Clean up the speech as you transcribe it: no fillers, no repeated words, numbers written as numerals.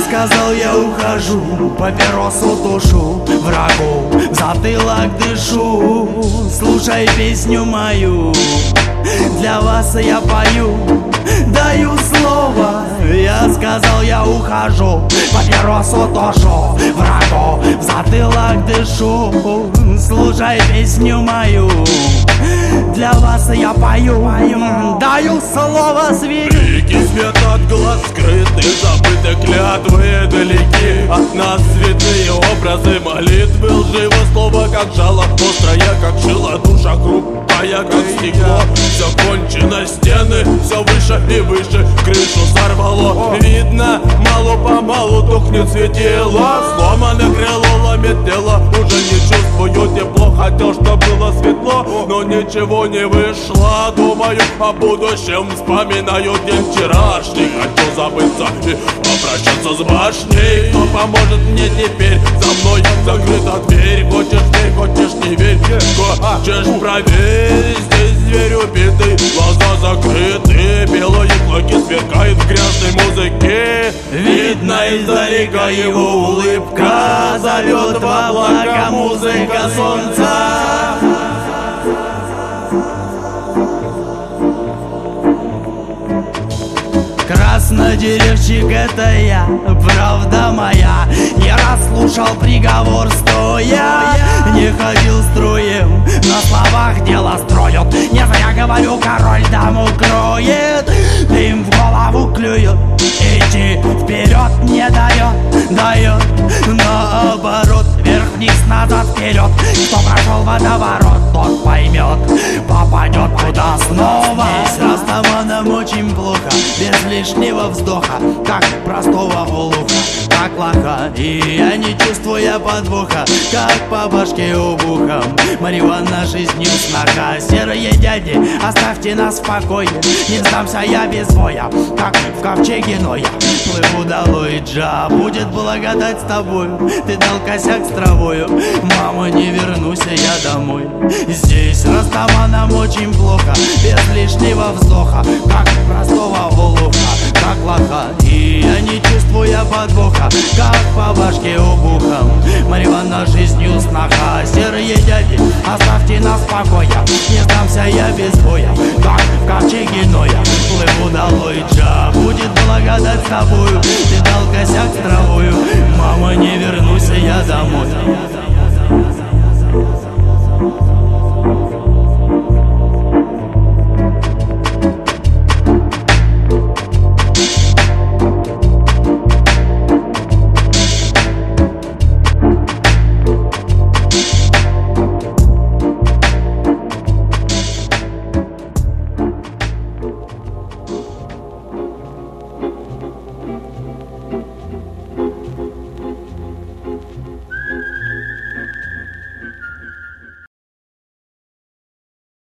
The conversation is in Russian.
сказал, я ухожу, папиросу тушу, врагу в затылок дышу. Слушай песню мою, для вас я пою, даю слово. Я сказал, я ухожу, папиросу тушу, врагу в затылок дышу. Слушай песню мою, для вас я пою, даю слово звери. Реки свет от глаз скрыты, забыты клятвы далеки от нас святые образы молитвы, лживо слово как жало, острая как шило, душа хрупкая как стекло. Все кончено, стены все выше и выше, крышу сорвало. Видно, мало-помалу тухнет светило, сломано крыло, ломит тело, уже не чувствую тепло. Хотел, чтоб было светло, но ничего не вышло. Думаю о будущем, вспоминаю день вчерашний. Хочу забыться и попрощаться с башней. Кто поможет мне теперь? За мной закрыта дверь. Хочешь верь, хочешь не верь, хочешь проверь. Здесь зверь убитый, глаза закрыты, белые клыки сверкают в грязной музыке. Видно издалека его улыбка, зовет в облака музыка солнца. Краснодеревщик, это я, правда моя. Не раз слушал приговор стоя, не ходил строем, на словах дело строят. Не зря говорю, король даму кроет, им в голову клюет, идти вперед не дает, дает наоборот, вверх-вниз, назад, вперед. Кто прошел водоворот, тот поймет, попадет туда снова. Здесь растаманам очень плохо, без лишнего вздоха, как простого олуха, как лоха. И я, не чувствуя подвоха, как по башке обухом. Марихуана жизнью сноха. Серые дяди, оставьте нас в покое, не сдамся я без боя, как в ковчеге Ноя. Плыву долой, Джа, будет благодать с тобою. Ты дал косяк с травою, мама, не вернусь я домой. Здесь растаманам очень плохо, без лишнего вздоха, как простого олуха, как лоха. И я, не чувствуя подвоха, как по башке обухом. Марихуана жизнью сноха. Серые дяди, оставьте нас в покое, не сдамся я без боя, как в ковчеге Ноя. Плыву долой, Джа, будет благодать с тобою. Ты дал косяк с травою, мама, не вернусь я домой.